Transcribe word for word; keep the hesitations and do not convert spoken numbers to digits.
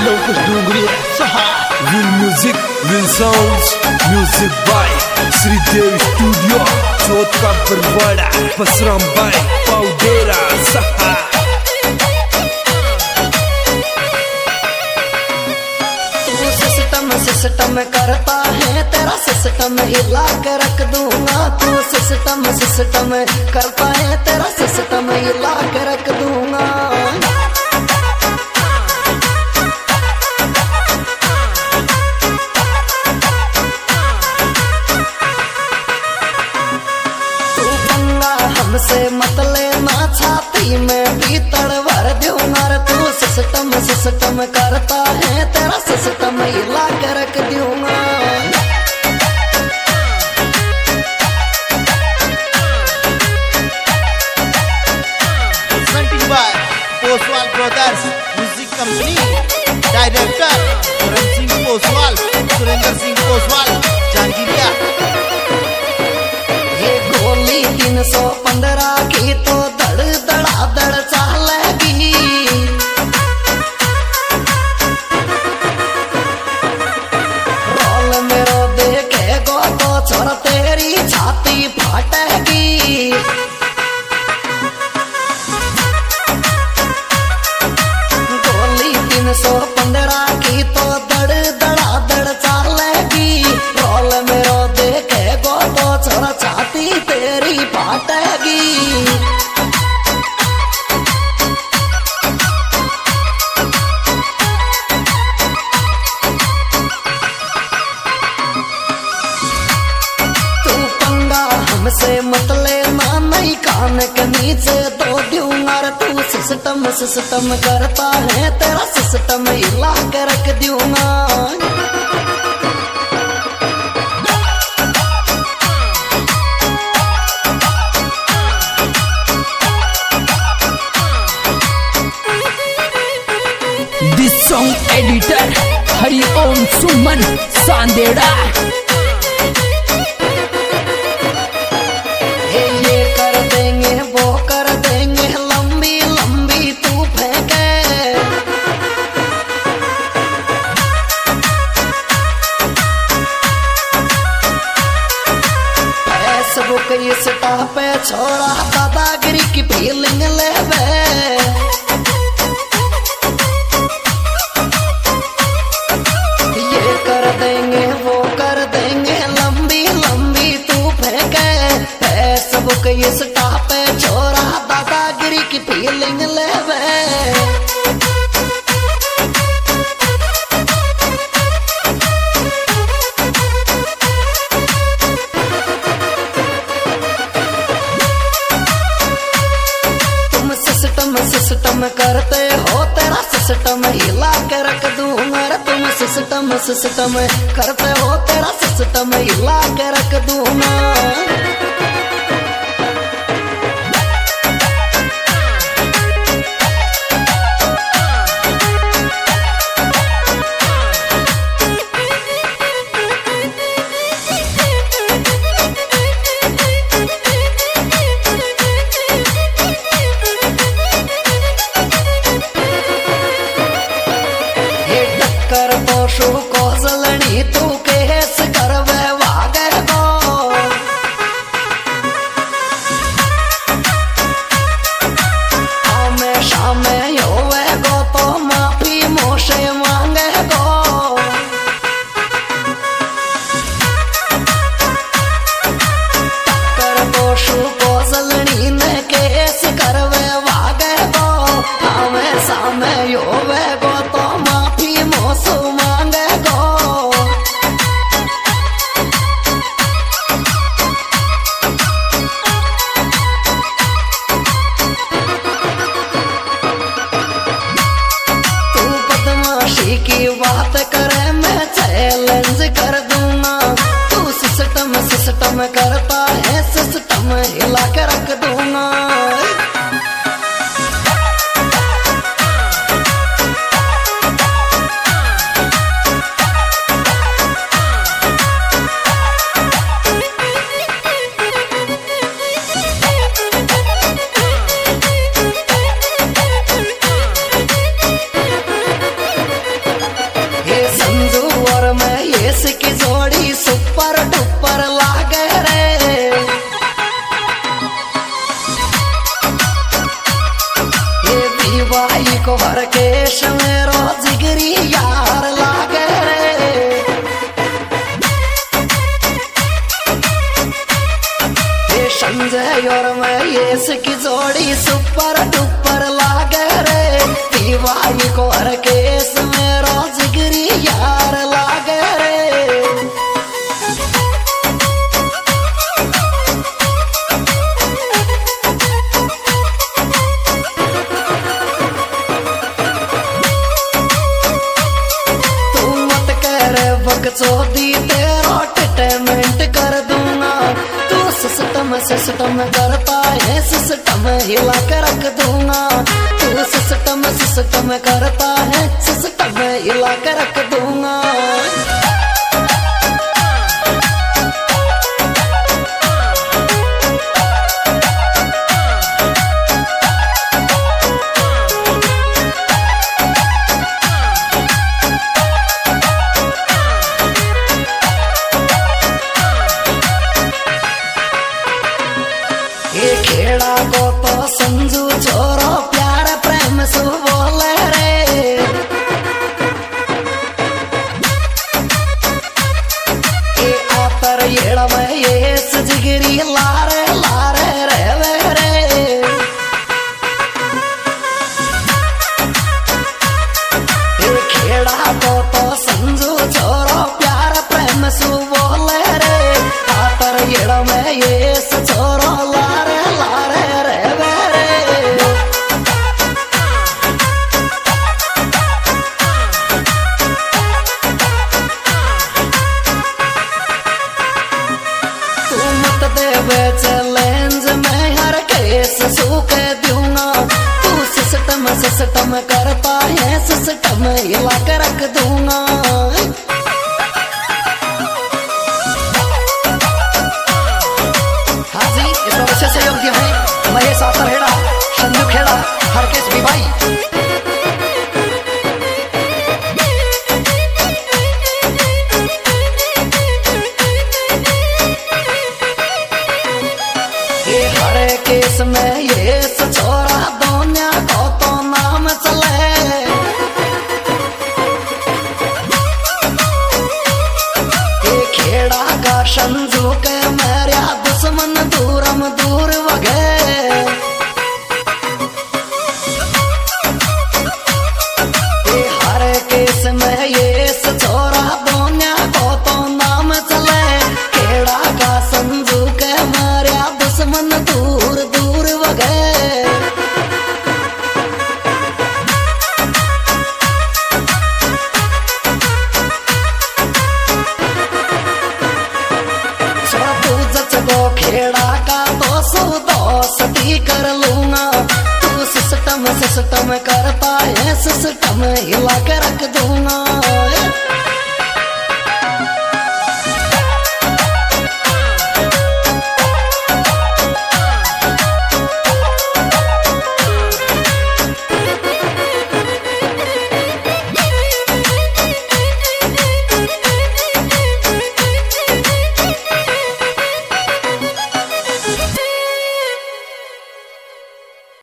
लवकुश डोंगरी विल म्यूजिक विल sounds music by Shridev studio Chauth का परवाड़ा बसराम बाय पाउडेरा सहा। तू सिस्टम सिस्टम करता है तेरा सिस्टम हिला के रख दूंगा। तू सिस्टम सिस्टम करता है तेरा सिस्टम हिला के रख दूंगा। हमसे मत लेना छाती में भीतर भर दूंगा। तू सिस्टम सिस्टम करता है तेरा सिस्टम हिला के रख दूंगा। Presented by Poswal Brothers Music Company, Director Karan Singh Poswal, Surendra Singh Poswal, Jangiriya. तीन सौ पंद्रह की तो दड़ दड़ा दड़ चलेगी। रोल मेरो देखेगो तो छोरा तेरी छाती फाटेगी। गोली तीन सौ पंद्रह की तो दड़ दड़ा दड़ चलेगी। रोल मेरो देखेगो तो छोरा छाती तेरी फाटेगी। तू पंगा हमसे मत लेना नहीं कान के नीचे दो दूंगा। तू सिस्टम सिस्टम करता है तेरा सिस्टम हिला के रख दूंगा। This song editor Hariom Suman Sandera. ये कर देंगे वो कर देंगे लंबी लंबी तू फेंके। फेसबुक इंस्टा पे छोरा दादागिरी की फीलिंग लेवे। कर देंगे वो कर देंगे लंबी लंबी तू फेंके। फेसबुक इंस्टा पे छोरा दादागिरी की फीलिंग लेवे। तुम सिस्टम सिस्टम करते हो तेरा सिस्टम हिला के रख दूंगा। तुम सिस्टम सिस्टम करते हो तेरा सिस्टम हिला के रख दूंगा। कर दोषो को जलनी तू केस करवे वागे गो। हमेशा में होवे गो तो माफी मोशे मांगे गो। कर दोषो को जलनी ने केस करवे वागे गो। हमेशा में होवे गो तो माफी मोसो मांगे गो। तू बदमाशी की बात करे मैं चैलेंज कर दूंगा। तू सिस्टम सिस्टम करता है सिस्टम हिला के रख दूंगा। भाई को हर केश मेरो जिगरी यार लागे रे। ये संजय और मैं ये इसकी जोड़ी सुपर डुपर लागे रे। ये भाई को हर केश मेरो जिगरी यार लागे रे। चौदी तेरा टेटमेंट कर दूंगा। तू सिस्टम सिस्टम करता है सिस्टम हिला कर रख दूंगा। तू सिस्टम सिस्टम करता है सिस्टम हिला कर रख दूंगा। खेड़ा को तो संजू छोरो प्यार प्रेम सु बोले रे। ए आतर येड़ा में ये सजगिरी लारे लारे रे वे रे। ए खेड़ा को तो संजू छोरो प्यार प्रेम सु बोले रे। आतर येड़ा में ये छोरो लारे लारे रे वे रे। तू मत देवे चैलेंज मैं हर केस सूख दूंगा। तू सिस्टम सिस्टम करता है सिस्टम हिला कर रख दूंगा। सहयोग दिया है महेश आतर हेड़ा संजू खेड़ा हरकेश भी भाई। ये हरे केस में ये छोरा दोनिया को तो नाम चले। ये खेड़ा का संजू के मेरा दुश्मन दूरम दूर वगे। ये हर केस में ये छोरा दोनिया को तो नाम चले। खेड़ा का संजू के मारिया दुश्मन दूर दूर वगे। खेड़ा का तो सो दोस्ती कर लूंगा। तू सिस्टम सिस्टम करता है सिस्टम हिला कर रख दूंगा।